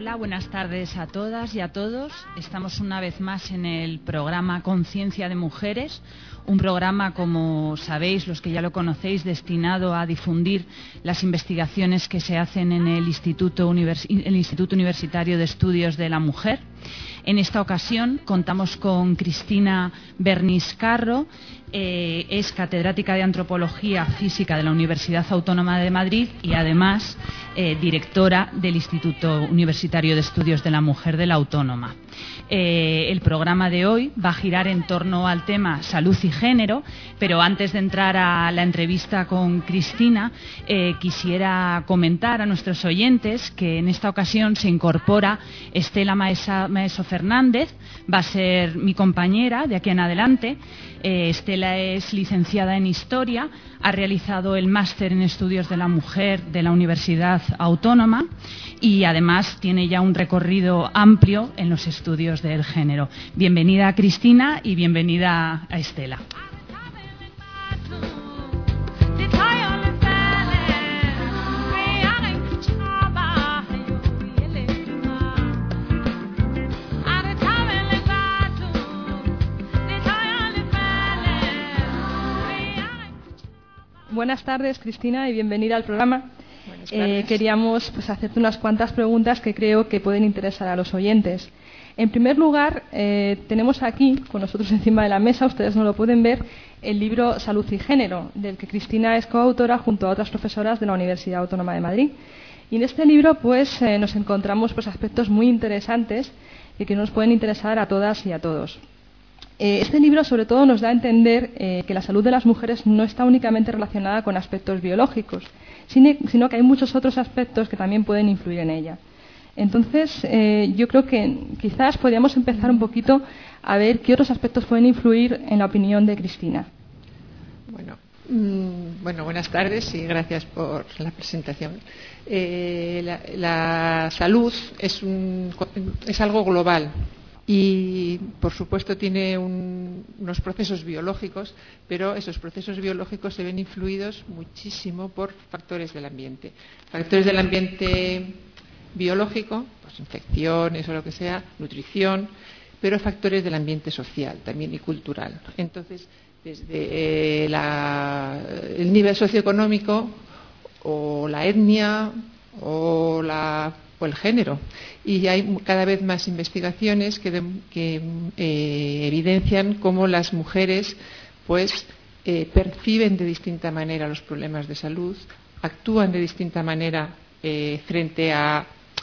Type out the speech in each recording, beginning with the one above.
Hola, buenas tardes a todas y a todos. Estamos una vez más en el programa Conciencia de Mujeres, un programa, como sabéis, los que ya lo conocéis, destinado a difundir las investigaciones que se hacen en el Instituto Universitario de Estudios de la Mujer. En esta ocasión contamos con Cristina Bernis Carro, es catedrática de Antropología Física de la Universidad Autónoma de Madrid y además directora del Instituto Universitario de Estudios de la Mujer de la Autónoma. El programa de hoy va a girar en torno al tema salud y género, pero antes de entrar a la entrevista con Cristina, quisiera comentar a nuestros oyentes que en esta ocasión se incorpora Estela Maeso Fernández, va a ser mi compañera de aquí en adelante. Estela es licenciada en Historia, ha realizado el máster en Estudios de la Mujer de la Universidad Autónoma y además tiene ya un recorrido amplio en los estudios del género. Bienvenida, Cristina, y bienvenida a Estela. Buenas tardes, Cristina, y bienvenida al programa. Queríamos hacerte unas cuantas preguntas que creo que pueden interesar a los oyentes. En primer lugar, tenemos aquí, con nosotros encima de la mesa, ustedes no lo pueden ver, el libro Salud y Género, del que Cristina es coautora junto a otras profesoras de la Universidad Autónoma de Madrid. Y en este libro nos encontramos aspectos muy interesantes y que nos pueden interesar a todas y a todos. Este libro, sobre todo, nos da a entender que la salud de las mujeres no está únicamente relacionada con aspectos biológicos, sino que hay muchos otros aspectos que también pueden influir en ella. Entonces, yo creo que quizás podríamos empezar un poquito a ver qué otros aspectos pueden influir en la opinión de Cristina. Bueno, buenas tardes y gracias por la presentación. La salud es algo global. Y, por supuesto, tiene unos procesos biológicos, pero esos procesos biológicos se ven influidos muchísimo por factores del ambiente. Factores del ambiente biológico, infecciones o lo que sea, nutrición, pero factores del ambiente social también y cultural. Entonces, desde el nivel socioeconómico o la etnia o el género. Y hay cada vez más investigaciones que evidencian cómo las mujeres perciben de distinta manera los problemas de salud, actúan de distinta manera frente a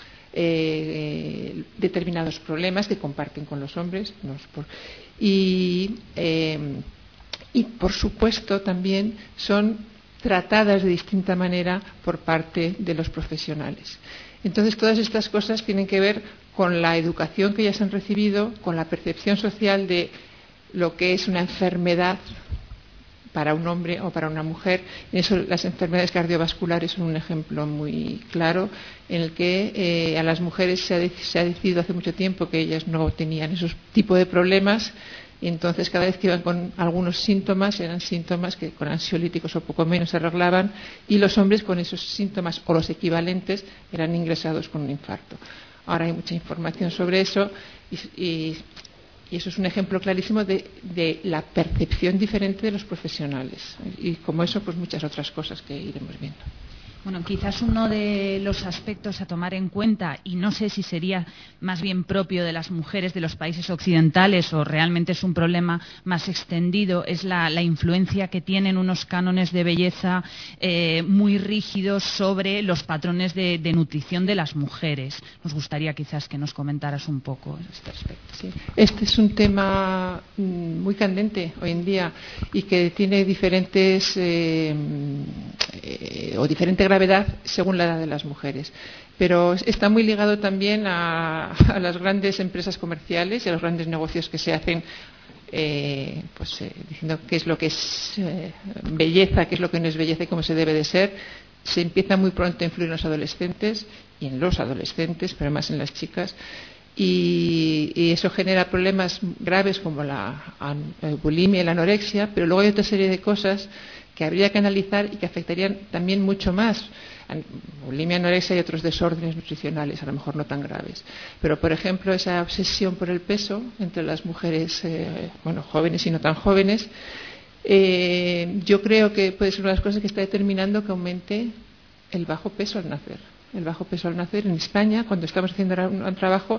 determinados problemas que comparten con los hombres. Y, por supuesto, también son tratadas de distinta manera por parte de los profesionales. Entonces, todas estas cosas tienen que ver con la educación que ellas han recibido, con la percepción social de lo que es una enfermedad para un hombre o para una mujer. En eso, las enfermedades cardiovasculares son un ejemplo muy claro en el que a las mujeres se ha decidido hace mucho tiempo que ellas no tenían esos tipos de problemas. Y entonces, cada vez que iban con algunos síntomas, eran síntomas que con ansiolíticos o poco menos se arreglaban, y los hombres con esos síntomas o los equivalentes eran ingresados con un infarto. Ahora hay mucha información sobre eso y eso es un ejemplo clarísimo de la percepción diferente de los profesionales. Y como eso, muchas otras cosas que iremos viendo. Bueno, quizás uno de los aspectos a tomar en cuenta, y no sé si sería más bien propio de las mujeres de los países occidentales o realmente es un problema más extendido, es la influencia que tienen unos cánones de belleza muy rígidos sobre los patrones de nutrición de las mujeres. Nos gustaría quizás que nos comentaras un poco este aspecto. Sí. Este es un tema muy candente hoy en día y que tiene diferente gravedad según la edad de las mujeres. Pero está muy ligado también a las grandes empresas comerciales y a los grandes negocios que se hacen diciendo qué es lo que es belleza, qué es lo que no es belleza y cómo se debe de ser. Se empieza muy pronto a influir en los adolescentes y en los adolescentes, pero más en las chicas. Y eso genera problemas graves como la bulimia y la anorexia, pero luego hay otra serie de cosas que habría que analizar y que afectarían también mucho más. Bulimia, anorexia y otros desórdenes nutricionales, a lo mejor no tan graves. Pero, por ejemplo, esa obsesión por el peso entre las mujeres, jóvenes y no tan jóvenes, yo creo que puede ser una de las cosas que está determinando que aumente el bajo peso al nacer. El bajo peso al nacer en España, cuando estamos haciendo un trabajo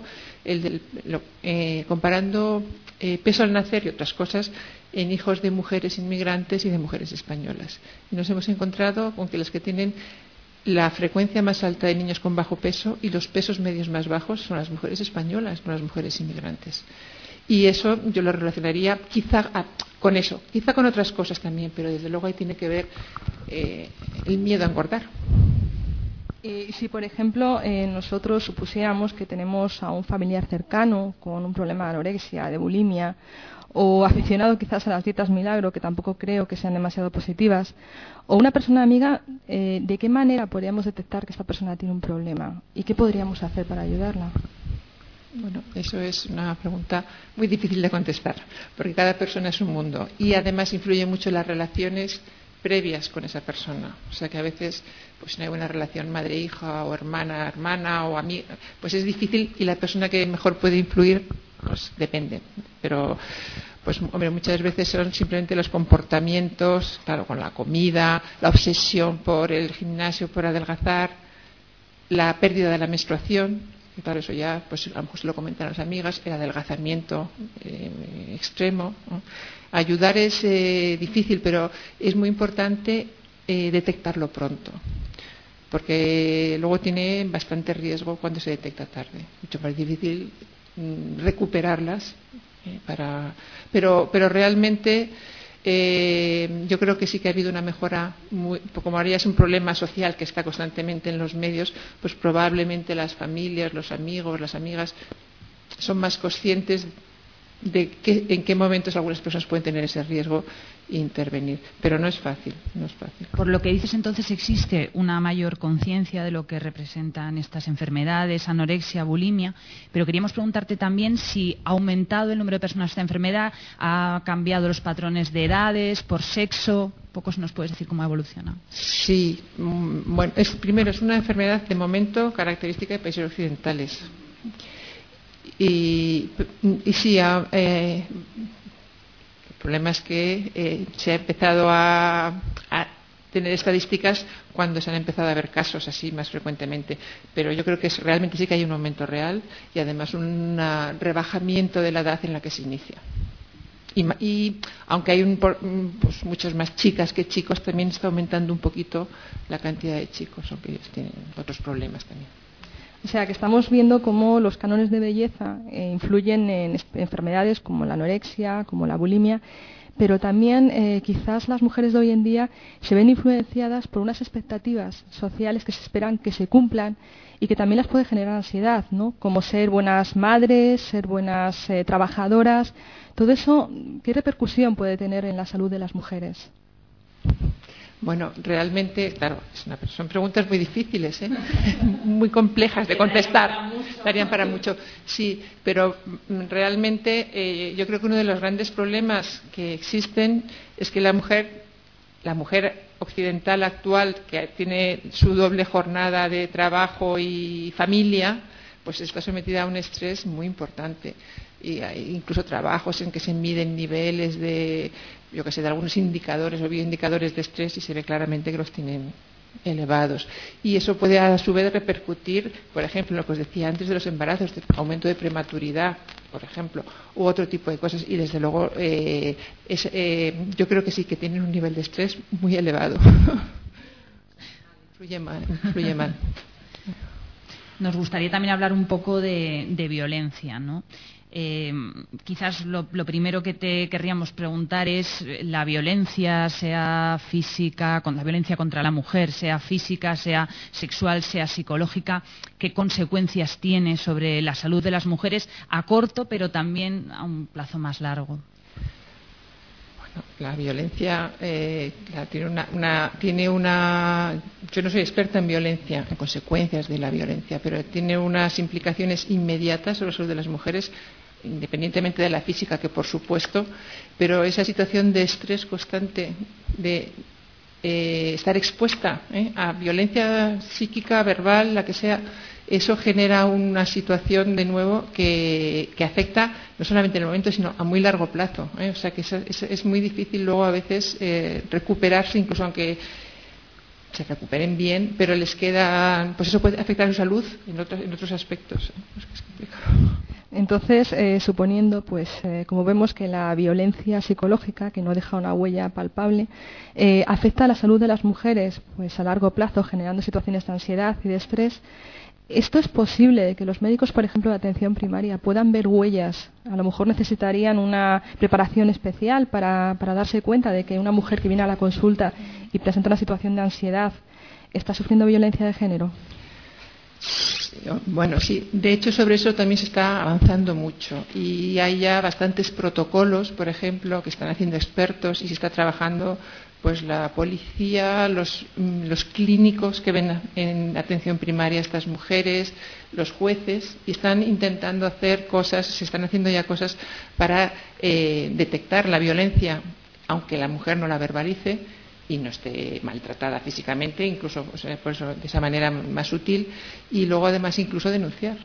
comparando peso al nacer y otras cosas en hijos de mujeres inmigrantes y de mujeres españolas. Y nos hemos encontrado con que las que tienen la frecuencia más alta de niños con bajo peso y los pesos medios más bajos son las mujeres españolas, no las mujeres inmigrantes. Y eso yo lo relacionaría quizá con eso, quizá con otras cosas también, pero desde luego ahí tiene que ver el miedo a engordar. Y si, por ejemplo, nosotros supusiéramos que tenemos a un familiar cercano con un problema de anorexia, de bulimia, o aficionado quizás a las dietas milagro, que tampoco creo que sean demasiado positivas, o una persona amiga, ¿de qué manera podríamos detectar que esta persona tiene un problema? ¿Y qué podríamos hacer para ayudarla? Bueno, eso es una pregunta muy difícil de contestar, porque cada persona es un mundo y además influye mucho en las relaciones previas con esa persona. O sea que a veces pues no hay buena relación madre-hija o hermana-hermana o amiga, pues es difícil y la persona que mejor puede influir pues depende. Pero pues hombre, muchas veces son simplemente los comportamientos, claro, con la comida, la obsesión por el gimnasio, por adelgazar, la pérdida de la menstruación. Y claro, eso ya, pues a lo mejor se lo comentan las amigas, el adelgazamiento extremo, ¿no? Ayudar es difícil, pero es muy importante detectarlo pronto, porque luego tiene bastante riesgo cuando se detecta tarde. Mucho más difícil recuperarlas, pero realmente yo creo que sí que ha habido una mejora, como ahora ya es un problema social que está constantemente en los medios, pues probablemente las familias, los amigos, las amigas son más conscientes de en qué momentos algunas personas pueden tener ese riesgo e intervenir, pero no es fácil. Por lo que dices, entonces existe una mayor conciencia de lo que representan estas enfermedades, anorexia, bulimia, pero queríamos preguntarte también si ha aumentado el número de personas con esta enfermedad, ha cambiado los patrones de edades, por sexo. Poco nos puedes decir cómo ha evolucionado. Sí, bueno, primero es una enfermedad de momento característica de países occidentales. Y sí, el problema es que se ha empezado a tener estadísticas cuando se han empezado a ver casos así más frecuentemente. Pero yo creo que realmente sí que hay un aumento real y además un rebajamiento de la edad en la que se inicia. Y aunque hay pues muchas más chicas que chicos, también está aumentando un poquito la cantidad de chicos, aunque ellos tienen otros problemas también. O sea, que estamos viendo cómo los cánones de belleza influyen en enfermedades como la anorexia, como la bulimia, pero también quizás las mujeres de hoy en día se ven influenciadas por unas expectativas sociales que se esperan que se cumplan y que también las puede generar ansiedad, ¿no? Como ser buenas madres, ser buenas trabajadoras. Todo eso, ¿qué repercusión puede tener en la salud de las mujeres? Bueno, realmente, claro, son preguntas muy difíciles, muy complejas de contestar, darían para mucho. Sí, pero realmente yo creo que uno de los grandes problemas que existen es que la mujer occidental actual, que tiene su doble jornada de trabajo y familia, pues está sometida a un estrés muy importante. Y hay incluso trabajos en que se miden niveles de algunos indicadores o bioindicadores de estrés y se ve claramente que los tienen elevados. Y eso puede a su vez repercutir, por ejemplo, en lo que os decía antes de los embarazos, de aumento de prematuridad, por ejemplo, u otro tipo de cosas. Y desde luego yo creo que sí que tienen un nivel de estrés muy elevado. Influye mal. Nos gustaría también hablar un poco de violencia, ¿no? Quizás lo primero que te querríamos preguntar es la violencia, sea física, con la violencia contra la mujer, sea física, sea sexual, sea psicológica, ¿qué consecuencias tiene sobre la salud de las mujeres a corto, pero también a un plazo más largo? La violencia tiene una. Yo no soy experta en violencia, en consecuencias de la violencia, pero tiene unas implicaciones inmediatas sobre la salud de las mujeres, independientemente de la física, que por supuesto, pero esa situación de estrés constante, de estar expuesta a violencia psíquica, verbal, la que sea, eso genera una situación de nuevo que afecta no solamente en el momento, sino a muy largo plazo. O sea que es muy difícil luego a veces recuperarse, incluso aunque se recuperen bien, pero les queda, pues eso puede afectar a su salud en otros aspectos. Es complicado. Entonces, suponiendo, pues, como vemos que la violencia psicológica, que no deja una huella palpable, afecta a la salud de las mujeres, pues, a largo plazo, generando situaciones de ansiedad y de estrés, ¿esto es posible que los médicos, por ejemplo, de atención primaria, puedan ver huellas? A lo mejor necesitarían una preparación especial para darse cuenta de que una mujer que viene a la consulta y presenta una situación de ansiedad está sufriendo violencia de género. Bueno, sí, de hecho sobre eso también se está avanzando mucho y hay ya bastantes protocolos, por ejemplo, que están haciendo expertos y se está trabajando pues la policía, los clínicos que ven en atención primaria a estas mujeres, los jueces, y están intentando hacer cosas, se están haciendo ya cosas para detectar la violencia, aunque la mujer no la verbalice y no esté maltratada físicamente, incluso pues, de esa manera más sutil, y luego además incluso denunciar.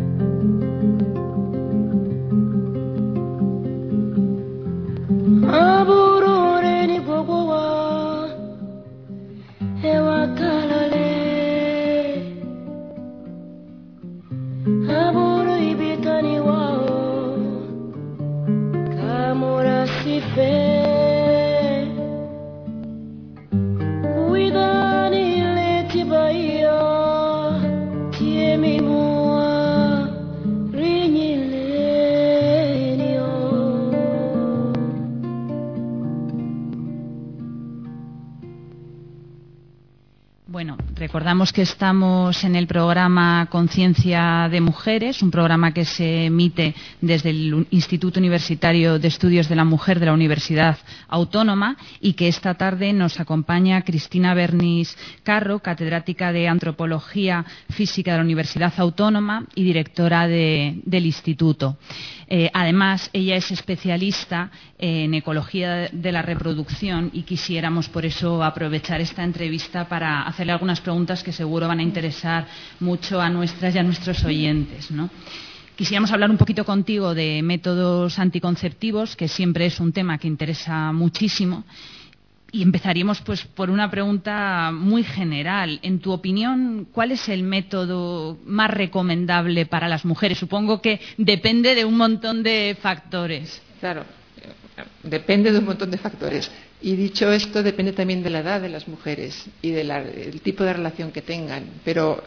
Bueno, recordamos que estamos en el programa Conciencia de Mujeres, un programa que se emite desde el Instituto Universitario de Estudios de la Mujer de la Universidad Autónoma y que esta tarde nos acompaña Cristina Bernis Carro, catedrática de Antropología Física de la Universidad Autónoma y directora del Instituto. Además, ella es especialista en ecología de la reproducción y quisiéramos por eso aprovechar esta entrevista para hacerle algunas preguntas que seguro van a interesar mucho a nuestras y a nuestros oyentes, ¿no? Quisiéramos hablar un poquito contigo de métodos anticonceptivos, que siempre es un tema que interesa muchísimo. Y empezaríamos pues por una pregunta muy general. En tu opinión, ¿cuál es el método más recomendable para las mujeres? Supongo que depende de un montón de factores. Claro, depende de un montón de factores. Y dicho esto, depende también de la edad de las mujeres y del tipo de relación que tengan. Pero,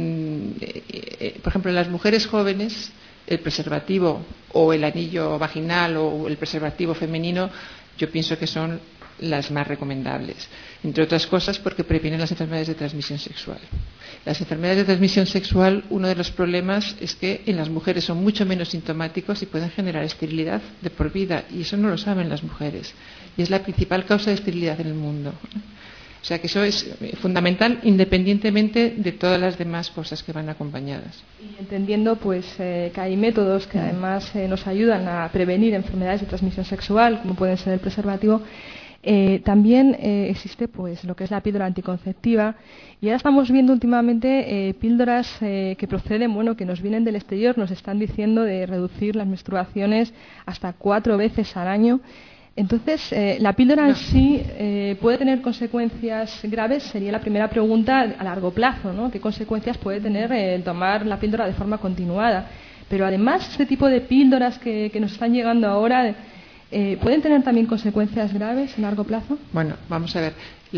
por ejemplo, en las mujeres jóvenes, el preservativo o el anillo vaginal o el preservativo femenino, yo pienso que son las más recomendables, entre otras cosas porque previenen las enfermedades de transmisión sexual. Las enfermedades de transmisión sexual, uno de los problemas es que en las mujeres son mucho menos sintomáticos y pueden generar esterilidad de por vida, y eso no lo saben las mujeres, y es la principal causa de esterilidad en el mundo. O sea que eso es fundamental independientemente de todas las demás cosas que van acompañadas. Y entendiendo pues que hay métodos que además nos ayudan a prevenir enfermedades de transmisión sexual, como pueden ser el preservativo, también existe pues lo que es la píldora anticonceptiva, y ahora estamos viendo últimamente píldoras que proceden, bueno, que nos vienen del exterior, nos están diciendo de reducir las menstruaciones hasta 4 veces al año. Entonces, ¿la píldora en sí puede tener consecuencias graves? Sería la primera pregunta a largo plazo, ¿no? ¿Qué consecuencias puede tener el tomar la píldora de forma continuada? Pero además, este tipo de píldoras que nos están llegando ahora, ¿pueden tener también consecuencias graves a largo plazo? Bueno, vamos a ver.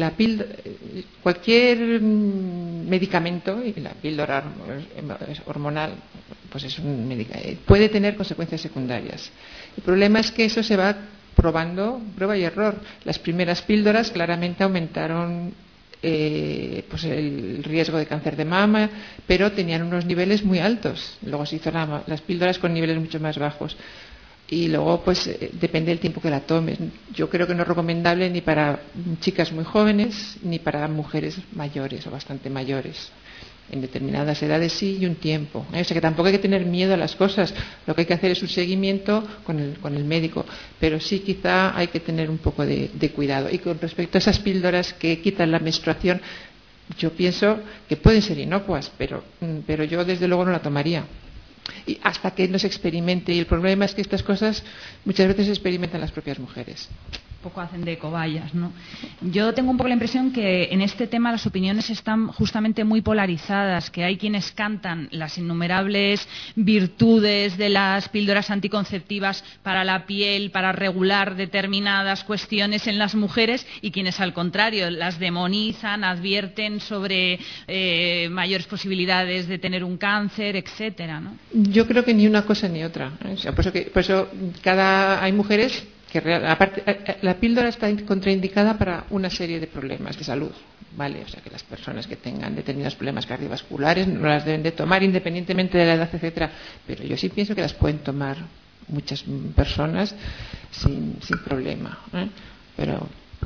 Cualquier medicamento, y la píldora hormonal pues es puede tener consecuencias secundarias. El problema es que eso se va probando, prueba y error. Las primeras píldoras claramente aumentaron pues el riesgo de cáncer de mama, pero tenían unos niveles muy altos. Luego se hizo las píldoras con niveles mucho más bajos. Y luego, pues, depende del tiempo que la tomes. Yo creo que no es recomendable ni para chicas muy jóvenes ni para mujeres mayores o bastante mayores. En determinadas edades sí y un tiempo. O sea que tampoco hay que tener miedo a las cosas. Lo que hay que hacer es un seguimiento con el médico. Pero sí quizá hay que tener un poco de cuidado. Y con respecto a esas píldoras que quitan la menstruación, yo pienso que pueden ser inocuas, pero yo desde luego no la tomaría. Y hasta que no se experimente. Y el problema es que estas cosas muchas veces se experimentan las propias mujeres. Poco hacen de cobayas, ¿no? Yo tengo un poco la impresión que en este tema las opiniones están justamente muy polarizadas, que hay quienes cantan las innumerables virtudes de las píldoras anticonceptivas para la piel, para regular determinadas cuestiones en las mujeres, y quienes al contrario las demonizan, advierten sobre mayores posibilidades de tener un cáncer, etcétera, ¿no? Yo creo que ni una cosa ni otra. O sea, por eso hay mujeres que aparte la píldora está contraindicada para una serie de problemas de salud, ¿vale? O sea que las personas que tengan determinados problemas cardiovasculares no las deben de tomar independientemente de la edad, etcétera. Pero yo sí pienso que las pueden tomar muchas personas sin problema, ¿eh? Pero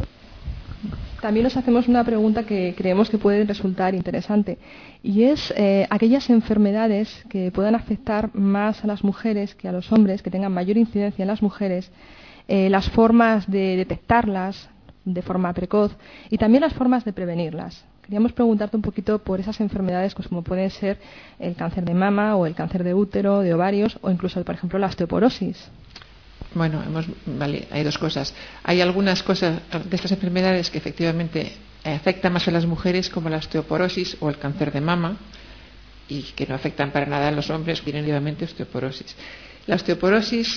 también nos hacemos una pregunta que creemos que puede resultar interesante, y es aquellas enfermedades que puedan afectar más a las mujeres que a los hombres, que tengan mayor incidencia en las mujeres, las formas de detectarlas de forma precoz y también las formas de prevenirlas. Queríamos preguntarte un poquito por esas enfermedades, pues, como pueden ser el cáncer de mama o el cáncer de útero, de ovarios o incluso, por ejemplo, la osteoporosis. Bueno, vale, hay dos cosas. Hay algunas cosas de estas enfermedades que efectivamente afectan más a las mujeres, como la osteoporosis o el cáncer de mama, y que no afectan para nada a los hombres, tienen libremente osteoporosis. La osteoporosis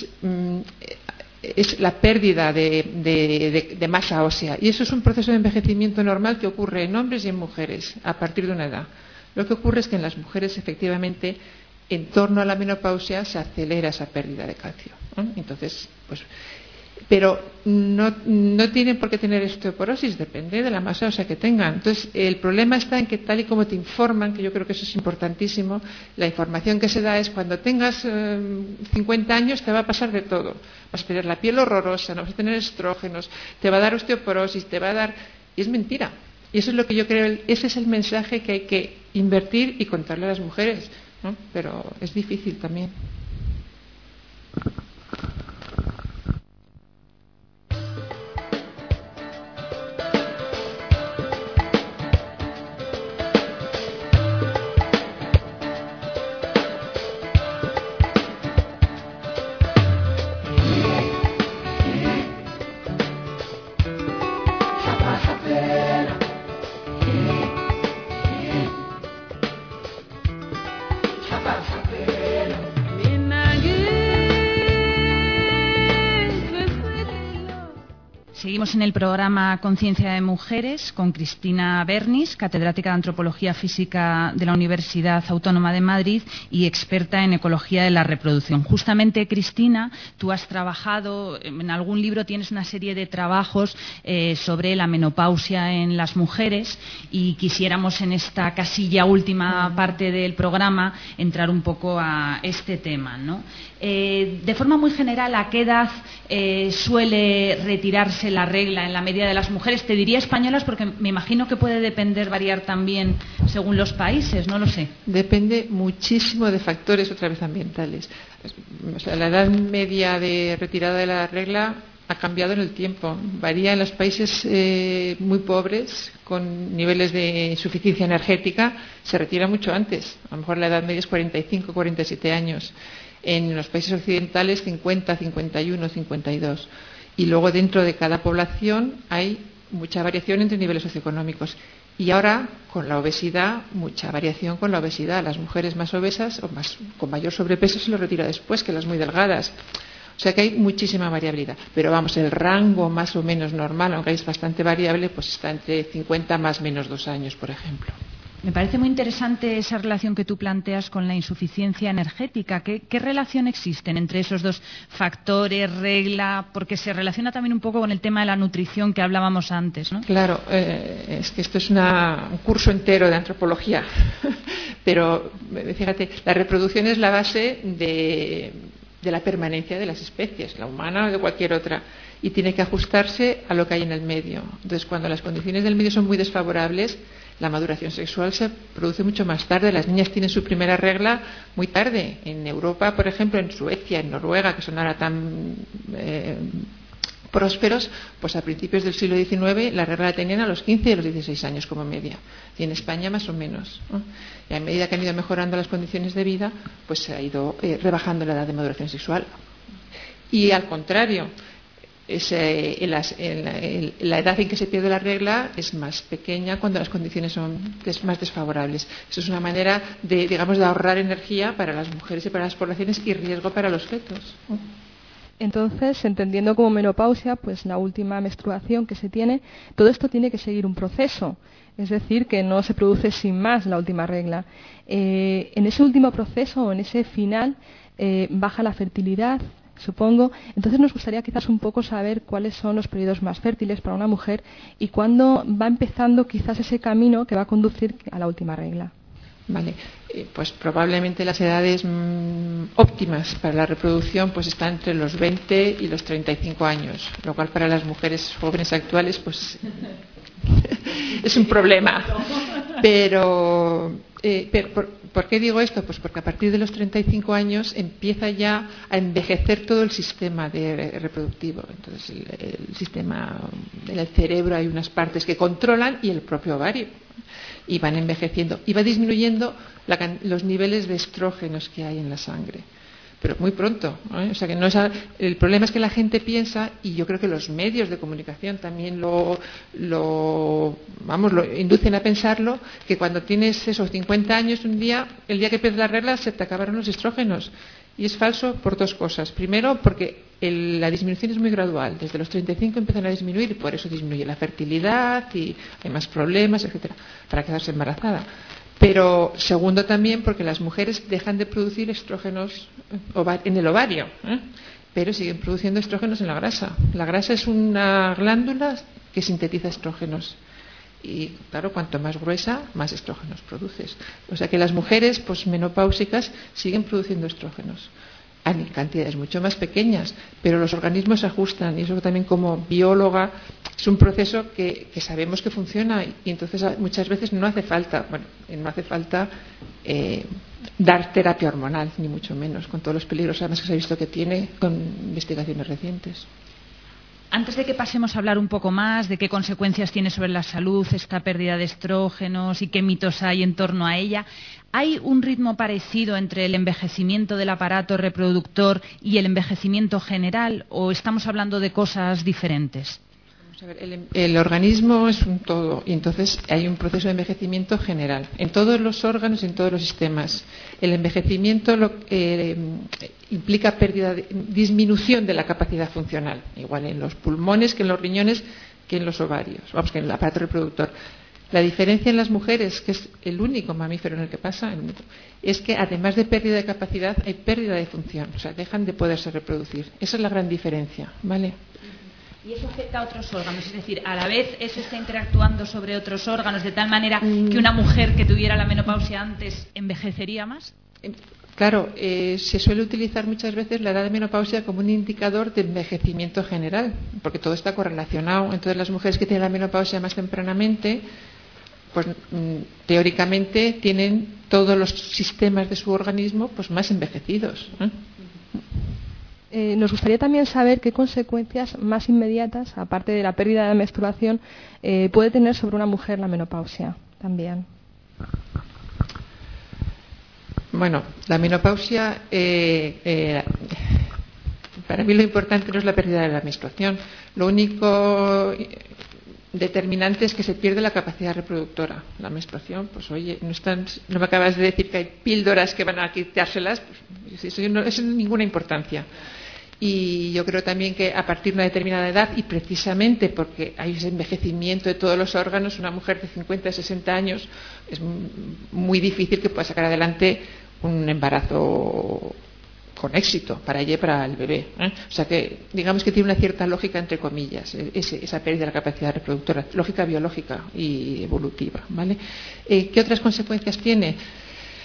es la pérdida de masa ósea, y eso es un proceso de envejecimiento normal que ocurre en hombres y en mujeres a partir de una edad. Lo que ocurre es que en las mujeres efectivamente en torno a la menopausia se acelera esa pérdida de calcio, ¿no? Entonces, pues, pero no tienen por qué tener osteoporosis, depende de la masa ósea que tengan. Entonces, el problema está en que tal y como te informan, que yo creo que eso es importantísimo, la información que se da es cuando tengas 50 años te va a pasar de todo. Vas a tener la piel horrorosa, no vas a tener estrógenos, te va a dar osteoporosis, te va a dar... Y es mentira. Y eso es lo que yo creo, ese es el mensaje que hay que invertir y contarle a las mujeres, ¿no? Pero es difícil también. Seguimos en el programa Conciencia de Mujeres con Cristina Bernis, catedrática de Antropología Física de la Universidad Autónoma de Madrid y experta en ecología de la reproducción. Justamente, Cristina, tú has trabajado, en algún libro tienes una serie de trabajos sobre la menopausia en las mujeres, y quisiéramos en esta casi ya última parte del programa entrar un poco a este tema, ¿no? De forma muy general, ¿a qué edad suele retirarse la regla en la mayoría de las mujeres? Te diría españolas porque me imagino que puede depender, variar también según los países, no lo sé. Depende muchísimo de factores, otra vez ambientales. O sea, la edad media de retirada de la regla ha cambiado en el tiempo. Varía en los países muy pobres, con niveles de insuficiencia energética, se retira mucho antes. A lo mejor la edad media es 45, 47 años. En los países occidentales 50, 51, 52. Y luego dentro de cada población hay mucha variación entre niveles socioeconómicos. Y ahora, con la obesidad, mucha variación con la obesidad. Las mujeres más obesas o con mayor sobrepeso se lo retira después que las muy delgadas. O sea que hay muchísima variabilidad. Pero vamos, el rango más o menos normal, aunque es bastante variable, pues está entre 50 más menos 2 años, por ejemplo. Me parece muy interesante esa relación que tú planteas con la insuficiencia energética. ¿Qué relación existen entre esos dos factores, regla? Porque se relaciona también un poco con el tema de la nutrición que hablábamos antes, ¿no? Claro, es que esto es un curso entero de antropología. Pero fíjate, la reproducción es la base de la permanencia de las especies, la humana o de cualquier otra, y tiene que ajustarse a lo que hay en el medio. Entonces, cuando las condiciones del medio son muy desfavorables, la maduración sexual se produce mucho más tarde. Las niñas tienen su primera regla muy tarde. En Europa, por ejemplo, en Suecia, en Noruega, que son ahora tan prósperos, pues a principios del siglo XIX la regla la tenían a los 15 y a los 16 años como media. Y en España más o menos, ¿no? Y a medida que han ido mejorando las condiciones de vida, pues se ha ido rebajando la edad de maduración sexual. Y al contrario, la edad en que se pierde la regla es más pequeña cuando las condiciones son más desfavorables. Eso es una manera de, digamos, de ahorrar energía para las mujeres y para las poblaciones y riesgo para los fetos. Entonces, entendiendo como menopausia, pues la última menstruación que se tiene, todo esto tiene que seguir un proceso. Es decir, que no se produce sin más la última regla. En ese último proceso o en ese final baja la fertilidad, supongo. Entonces nos gustaría quizás un poco saber cuáles son los periodos más fértiles para una mujer y cuándo va empezando quizás ese camino que va a conducir a la última regla. Vale, pues probablemente las edades óptimas para la reproducción pues están entre los 20 y los 35 años, lo cual para las mujeres jóvenes actuales pues es un problema. Pero ¿por qué digo esto? Pues porque a partir de los 35 años empieza ya a envejecer todo el sistema reproductivo. Entonces el sistema del cerebro, hay unas partes que controlan y el propio ovario, y van envejeciendo y va disminuyendo los niveles de estrógenos que hay en la sangre, pero muy pronto, ¿eh? O sea que no es el problema es que la gente piensa, y yo creo que los medios de comunicación también lo inducen a pensarlo, que cuando tienes esos 50 años el día que pierdes la regla se te acabaron los estrógenos. Y es falso por dos cosas. Primero, porque la disminución es muy gradual. Desde los 35 empiezan a disminuir y por eso disminuye la fertilidad y hay más problemas, etcétera, para quedarse embarazada. Pero segundo también porque las mujeres dejan de producir estrógenos en el ovario, pero siguen produciendo estrógenos en la grasa. La grasa es una glándula que sintetiza estrógenos. Y claro, cuanto más gruesa, más estrógenos produces. O sea que las mujeres posmenopáusicas siguen produciendo estrógenos en cantidades mucho más pequeñas, pero los organismos se ajustan, y eso también como bióloga es un proceso que sabemos que funciona, y entonces muchas veces no hace falta dar terapia hormonal, ni mucho menos, con todos los peligros además que se ha visto que tiene con investigaciones recientes. Antes de que pasemos a hablar un poco más de qué consecuencias tiene sobre la salud esta pérdida de estrógenos y qué mitos hay en torno a ella, ¿hay un ritmo parecido entre el envejecimiento del aparato reproductor y el envejecimiento general, o estamos hablando de cosas diferentes? Vamos a ver, el organismo es un todo, y entonces hay un proceso de envejecimiento general en todos los órganos y en todos los sistemas. El envejecimiento implica disminución de la capacidad funcional, igual en los pulmones que en los riñones que en los ovarios, que en el aparato reproductor. La diferencia en las mujeres, que es el único mamífero en el que pasa, es que además de pérdida de capacidad hay pérdida de función, o sea, dejan de poderse reproducir. Esa es la gran diferencia, ¿vale? ¿Y eso afecta a otros órganos? Es decir, a la vez eso está interactuando sobre otros órganos de tal manera que una mujer que tuviera la menopausia antes envejecería más. Claro, se suele utilizar muchas veces la edad de menopausia como un indicador de envejecimiento general, porque todo está correlacionado. Entonces las mujeres que tienen la menopausia más tempranamente, pues teóricamente tienen todos los sistemas de su organismo pues más envejecidos, ¿eh? Nos gustaría también saber qué consecuencias más inmediatas, aparte de la pérdida de menstruación, puede tener sobre una mujer la menopausia también. Bueno, la menopausia, para mí lo importante no es la pérdida de la menstruación. Lo único determinante es que se pierde la capacidad reproductora. La menstruación, pues oye, no me acabas de decir que hay píldoras que van a quitárselas, pues, eso no es ninguna importancia. Y yo creo también que a partir de una determinada edad, y precisamente porque hay ese envejecimiento de todos los órganos, una mujer de 50 a 60 años es muy difícil que pueda sacar adelante un embarazo con éxito para ella y para el bebé, ¿eh? O sea que digamos que tiene una cierta lógica, entre comillas, esa pérdida de la capacidad reproductora, lógica biológica y evolutiva, ¿vale? ¿Qué otras consecuencias tiene?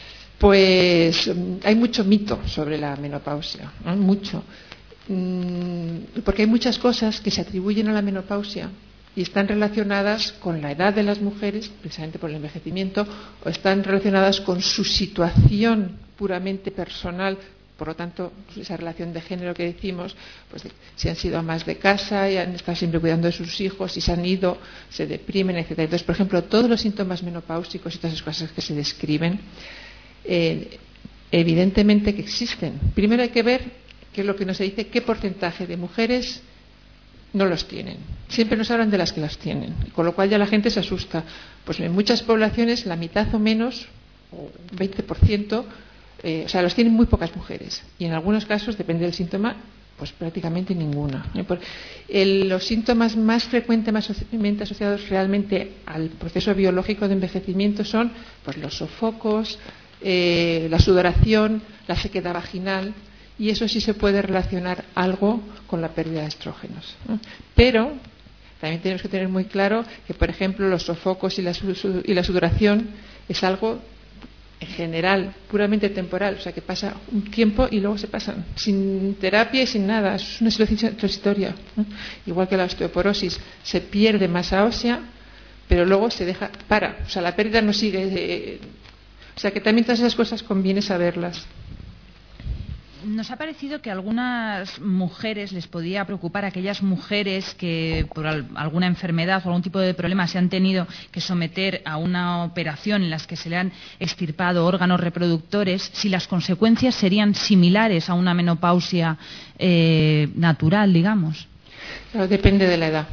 Pues hay mucho mito sobre la menopausia, ¿no? Mucho. Porque hay muchas cosas que se atribuyen a la menopausia y están relacionadas con la edad de las mujeres, precisamente por el envejecimiento, o están relacionadas con su situación puramente personal. Por lo tanto, esa relación de género que decimos, pues si han sido amas de casa y han estado siempre cuidando de sus hijos y se han ido, se deprimen, etcétera. Entonces, por ejemplo, todos los síntomas menopáusicos y todas esas cosas que se describen, evidentemente que existen. Primero hay que ver qué es lo que nos dice, qué porcentaje de mujeres no los tienen. Siempre nos hablan de las que las tienen, con lo cual ya la gente se asusta. Pues en muchas poblaciones, la mitad o menos, o 20%, o sea, los tienen muy pocas mujeres. Y en algunos casos, depende del síntoma, pues prácticamente ninguna. Los síntomas más frecuentemente asociados realmente al proceso biológico de envejecimiento son pues los sofocos, la sudoración, la sequedad vaginal, y eso sí se puede relacionar algo con la pérdida de estrógenos. Pero también tenemos que tener muy claro que, por ejemplo, los sofocos y la sudoración es algo en general puramente temporal, o sea que pasa un tiempo y luego se pasan, sin terapia y sin nada, es una situación transitoria. Igual que la osteoporosis, se pierde masa ósea, pero luego se deja, o sea, la pérdida no sigue. O sea que también todas esas cosas conviene saberlas. Nos ha parecido que a algunas mujeres les podía preocupar, aquellas mujeres que por alguna enfermedad o algún tipo de problema se han tenido que someter a una operación en las que se le han extirpado órganos reproductores, si las consecuencias serían similares a una menopausia natural, digamos. Claro, depende de la edad.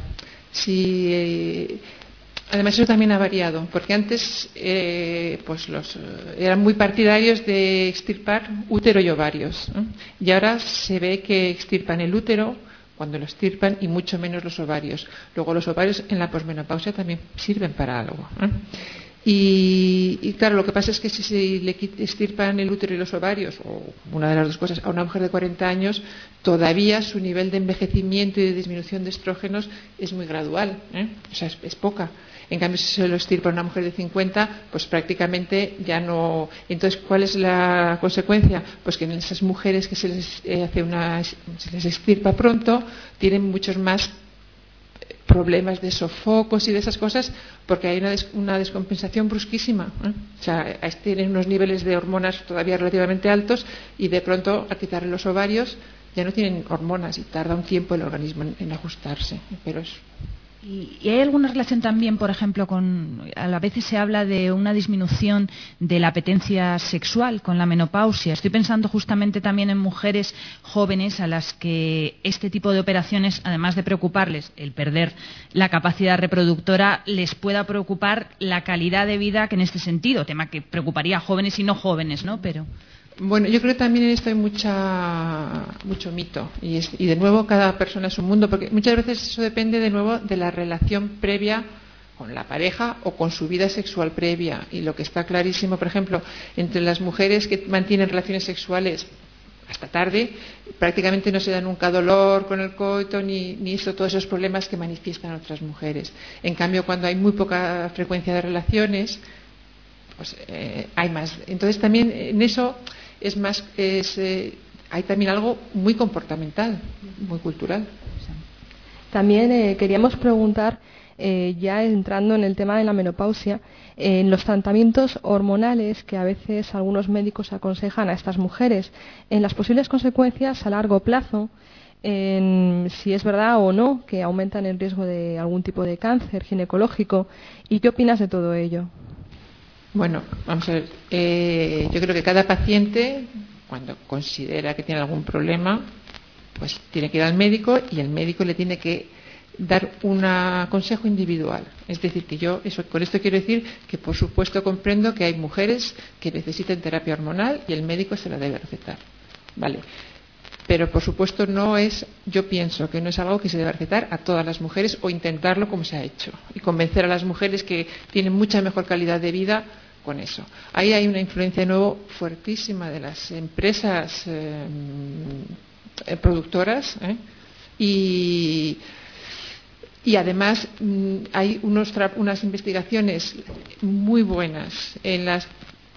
Además, eso también ha variado, porque antes eran muy partidarios de extirpar útero y ovarios, ¿no? Y ahora se ve que extirpan el útero cuando lo extirpan y mucho menos los ovarios. Luego los ovarios en la posmenopausia también sirven para algo, ¿no? Y claro, lo que pasa es que si se le extirpan el útero y los ovarios, o una de las dos cosas, a una mujer de 40 años, todavía su nivel de envejecimiento y de disminución de estrógenos es muy gradual, o sea, es poca. En cambio, si se lo extirpa a una mujer de 50, pues prácticamente ya no. Entonces, ¿cuál es la consecuencia? Pues que en esas mujeres que se les extirpa pronto, tienen muchos más problemas de sofocos y de esas cosas, porque hay una descompensación brusquísima, ¿eh? O sea, tienen unos niveles de hormonas todavía relativamente altos y de pronto, al quitarle los ovarios, ya no tienen hormonas y tarda un tiempo el organismo en ajustarse. Pero es. ¿Y hay alguna relación también, por ejemplo, a veces se habla de una disminución de la apetencia sexual con la menopausia? Estoy pensando justamente también en mujeres jóvenes a las que este tipo de operaciones, además de preocuparles el perder la capacidad reproductora, les pueda preocupar la calidad de vida, que en este sentido, tema que preocuparía a jóvenes y no jóvenes, ¿no? Pero bueno, yo creo que también en esto hay mucho mito y de nuevo cada persona es un mundo, porque muchas veces eso depende de nuevo de la relación previa con la pareja o con su vida sexual previa. Y lo que está clarísimo, por ejemplo, entre las mujeres que mantienen relaciones sexuales hasta tarde, prácticamente no se da nunca dolor con el coito ni todos esos problemas que manifiestan otras mujeres. En cambio, cuando hay muy poca frecuencia de relaciones, pues hay más. Entonces también en eso hay también algo muy comportamental, muy cultural. También queríamos preguntar, ya entrando en el tema de la menopausia, en los tratamientos hormonales que a veces algunos médicos aconsejan a estas mujeres, en las posibles consecuencias a largo plazo, si es verdad o no que aumentan el riesgo de algún tipo de cáncer ginecológico, ¿y qué opinas de todo ello? Bueno, vamos a ver. Yo creo que cada paciente, cuando considera que tiene algún problema, pues tiene que ir al médico y el médico le tiene que dar un consejo individual. Es decir, que con esto quiero decir que por supuesto comprendo que hay mujeres que necesitan terapia hormonal y el médico se la debe recetar. Vale. Pero por supuesto yo pienso que no es algo que se debe recetar a todas las mujeres o intentarlo como se ha hecho y convencer a las mujeres que tienen mucha mejor calidad de vida con eso. Ahí hay una influencia de nuevo fuertísima de las empresas productoras, y además hay unas investigaciones muy buenas en las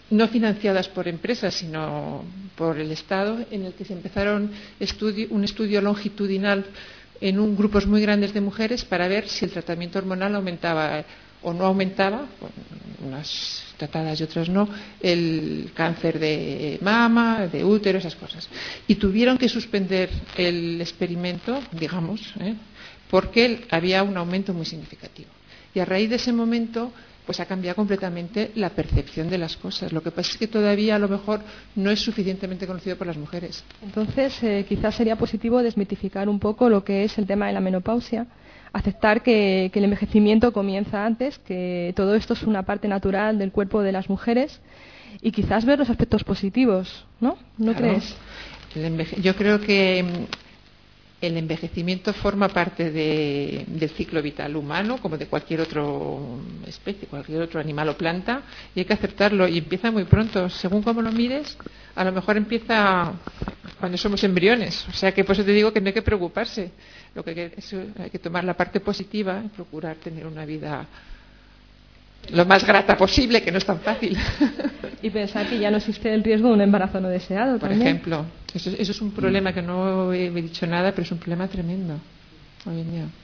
no financiadas por empresas, sino por el Estado, en el que se empezaron un estudio longitudinal en grupos muy grandes de mujeres para ver si el tratamiento hormonal aumentaba o no aumentaba, unas tratadas y otras no, el cáncer de mama, de útero, esas cosas. Y tuvieron que suspender el experimento, digamos, porque había un aumento muy significativo. Y a raíz de ese momento pues ha cambiado completamente la percepción de las cosas. Lo que pasa es que todavía a lo mejor no es suficientemente conocido por las mujeres. Entonces, quizás sería positivo desmitificar un poco lo que es el tema de la menopausia, aceptar que el envejecimiento comienza antes, que todo esto es una parte natural del cuerpo de las mujeres y quizás ver los aspectos positivos, ¿no? ¿No Claro. crees? Yo creo que el envejecimiento forma parte del ciclo vital humano, como de cualquier otra especie, cualquier otro animal o planta, y hay que aceptarlo. Y empieza muy pronto. Según cómo lo mires, a lo mejor empieza cuando somos embriones. O sea que por eso te digo que no hay que preocuparse. Lo que hay que tomar la parte positiva y procurar tener una vida lo más grata posible, que no es tan fácil. Y pensar que ya no existe el riesgo de un embarazo no deseado Por también. ejemplo, eso es un problema que no he dicho nada, pero es un problema tremendo hoy en día.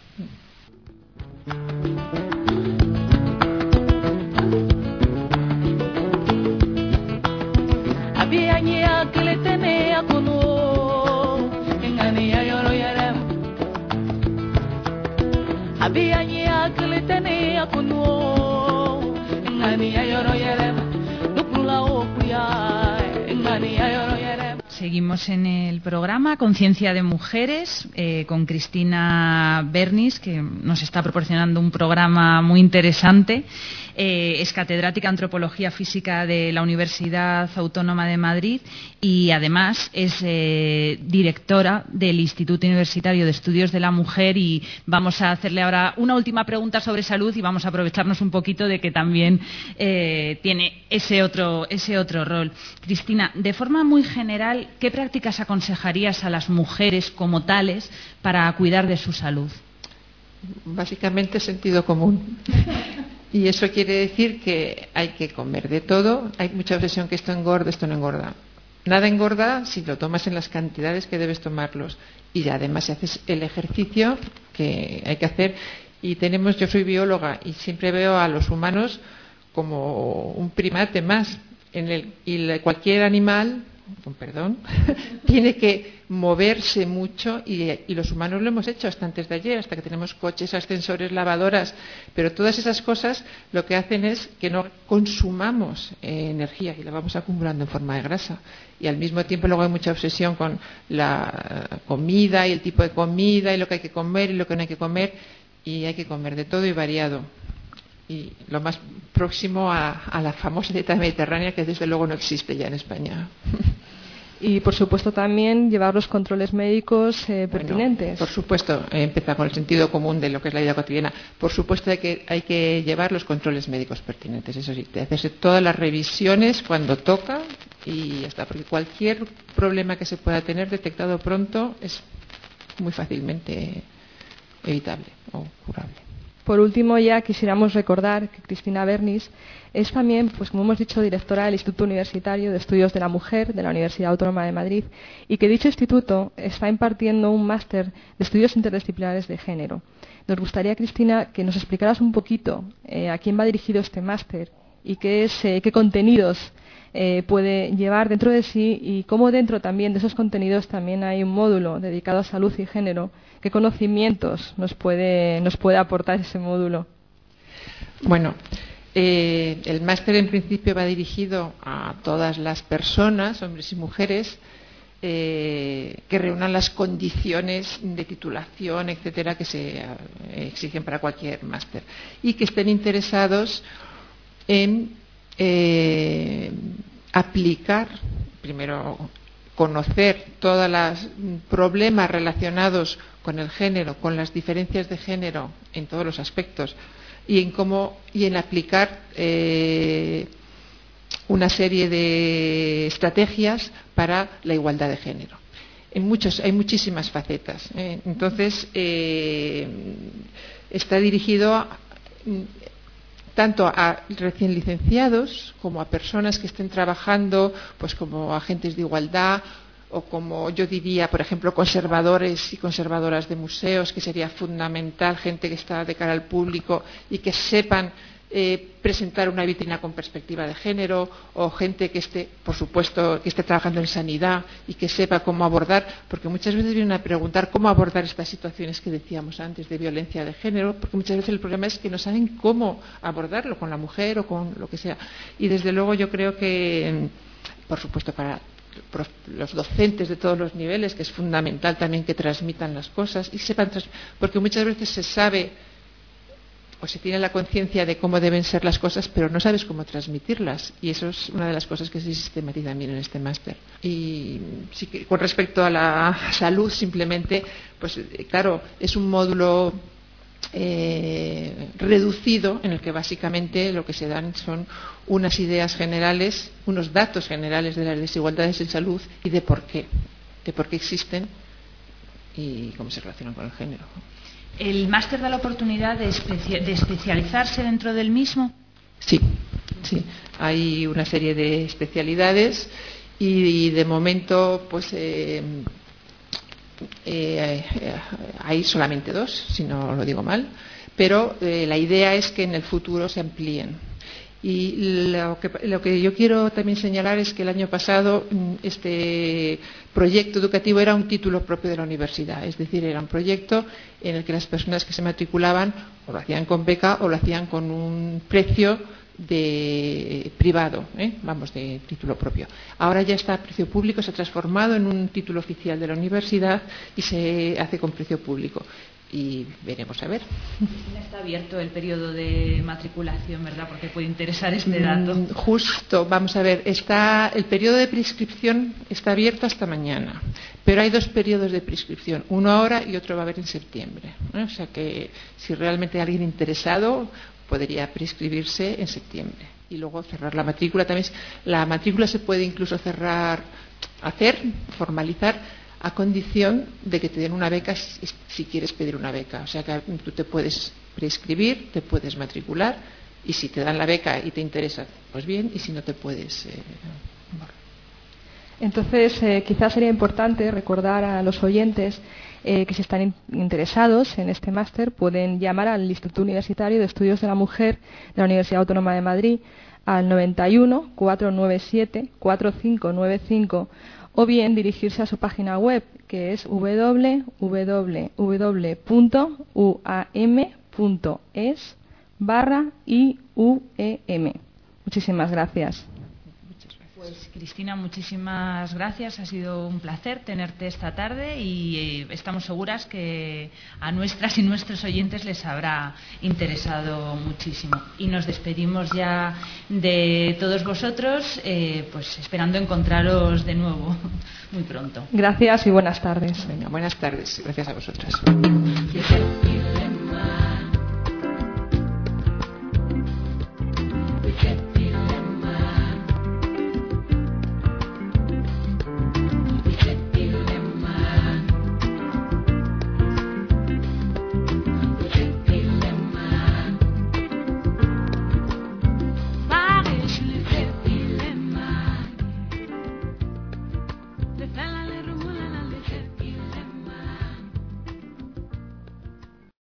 Seguimos en el programa Conciencia de Mujeres con Cristina Bernis, que nos está proporcionando un programa muy interesante. Es catedrática de Antropología Física de la Universidad Autónoma de Madrid y además es directora del Instituto Universitario de Estudios de la Mujer, y vamos a hacerle ahora una última pregunta sobre salud y vamos a aprovecharnos un poquito de que también tiene ese otro rol. Cristina, de forma muy general, ¿qué prácticas aconsejarías a las mujeres como tales para cuidar de su salud? Básicamente sentido común. Y eso quiere decir que hay que comer de todo. Hay mucha obsesión que esto engorda, esto no engorda. Nada engorda si lo tomas en las cantidades que debes tomarlos. Y además si haces el ejercicio que hay que hacer. Y yo soy bióloga y siempre veo a los humanos como un primate más. Cualquier animal, con perdón, tiene que moverse mucho y los humanos lo hemos hecho hasta antes de ayer, hasta que tenemos coches, ascensores, lavadoras, pero todas esas cosas lo que hacen es que no consumamos energía y la vamos acumulando en forma de grasa. Y al mismo tiempo luego hay mucha obsesión con la comida y el tipo de comida y lo que hay que comer y lo que no hay que comer, y hay que comer de todo y variado. Y lo más próximo a la famosa dieta mediterránea, que desde luego no existe ya en España. Y por supuesto también llevar los controles médicos pertinentes. Bueno, por supuesto, empezar con el sentido común de lo que es la vida cotidiana. Por supuesto hay que llevar los controles médicos pertinentes, eso sí, hacerse todas las revisiones cuando toca y ya está, porque cualquier problema que se pueda tener detectado pronto es muy fácilmente evitable o curable. Por último, ya quisiéramos recordar que Cristina Bernis es también, pues como hemos dicho, directora del Instituto Universitario de Estudios de la Mujer de la Universidad Autónoma de Madrid, y que dicho instituto está impartiendo un máster de estudios interdisciplinares de género. Nos gustaría, Cristina, que nos explicaras un poquito a quién va dirigido este máster y qué contenidos puede llevar dentro de sí, y cómo dentro también de esos contenidos también hay un módulo dedicado a salud y género. ¿Qué conocimientos nos puede aportar ese módulo? Bueno, el máster en principio va dirigido a todas las personas, hombres y mujeres, que reúnan las condiciones de titulación, etcétera, que se exigen para cualquier máster y que estén interesados en aplicar, primero conocer todos los problemas relacionados con el género, con las diferencias de género en todos los aspectos y en aplicar una serie de estrategias para la igualdad de género. Hay muchísimas facetas. Entonces, está dirigido tanto a recién licenciados como a personas que estén trabajando pues como agentes de igualdad o como yo diría, por ejemplo, conservadores y conservadoras de museos, que sería fundamental, gente que está de cara al público y que sepan presentar una vitrina con perspectiva de género, o gente que esté, por supuesto, que esté trabajando en sanidad y que sepa cómo abordar, porque muchas veces vienen a preguntar cómo abordar estas situaciones que decíamos antes de violencia de género, porque muchas veces el problema es que no saben cómo abordarlo con la mujer o con lo que sea. Y desde luego yo creo que, por supuesto, para los docentes de todos los niveles, que es fundamental también que transmitan las cosas y sepan, porque muchas veces se sabe o se tiene la conciencia de cómo deben ser las cosas, pero no sabes cómo transmitirlas, y eso es una de las cosas que se sistematiza también en este máster. Y sí que, con respecto a la salud, simplemente, pues claro, es un módulo reducido en el que básicamente lo que se dan son unas ideas generales, unos datos generales de las desigualdades en salud y de por qué existen y cómo se relacionan con el género. ¿El máster da la oportunidad de especializarse dentro del mismo? Sí, sí. Hay una serie de especialidades y de momento pues hay solamente 2, si no lo digo mal, pero la idea es que en el futuro se amplíen. Y lo que yo quiero también señalar es que el año pasado este proyecto educativo era un título propio de la universidad, es decir, era un proyecto en el que las personas que se matriculaban o lo hacían con beca o lo hacían con un precio de privado, de título propio. Ahora ya está a precio público, se ha transformado en un título oficial de la universidad y se hace con precio público. Y veremos a ver. Está abierto el periodo de matriculación, ¿verdad? Porque puede interesar este dato. Justo, vamos a ver, el periodo de prescripción está abierto hasta mañana, pero hay 2 periodos de prescripción, uno ahora y otro va a haber en septiembre. O sea que si realmente hay alguien interesado podría prescribirse en septiembre y luego cerrar la matrícula. También la matrícula se puede incluso formalizar a condición de que te den una beca si quieres pedir una beca. O sea que tú te puedes prescribir, te puedes matricular y si te dan la beca y te interesa, pues bien, y si no te puedes. Entonces, quizás sería importante recordar a los oyentes que si están interesados en este máster pueden llamar al Instituto Universitario de Estudios de la Mujer de la Universidad Autónoma de Madrid al 91 497 4595 o bien dirigirse a su página web, que es www.uam.es/IUEM. Muchísimas gracias. Pues Cristina, muchísimas gracias. Ha sido un placer tenerte esta tarde y estamos seguras que a nuestras y nuestros oyentes les habrá interesado muchísimo. Y nos despedimos ya de todos vosotros, pues esperando encontraros de nuevo muy pronto. Gracias y buenas tardes. Venga, buenas tardes. Gracias a vosotras.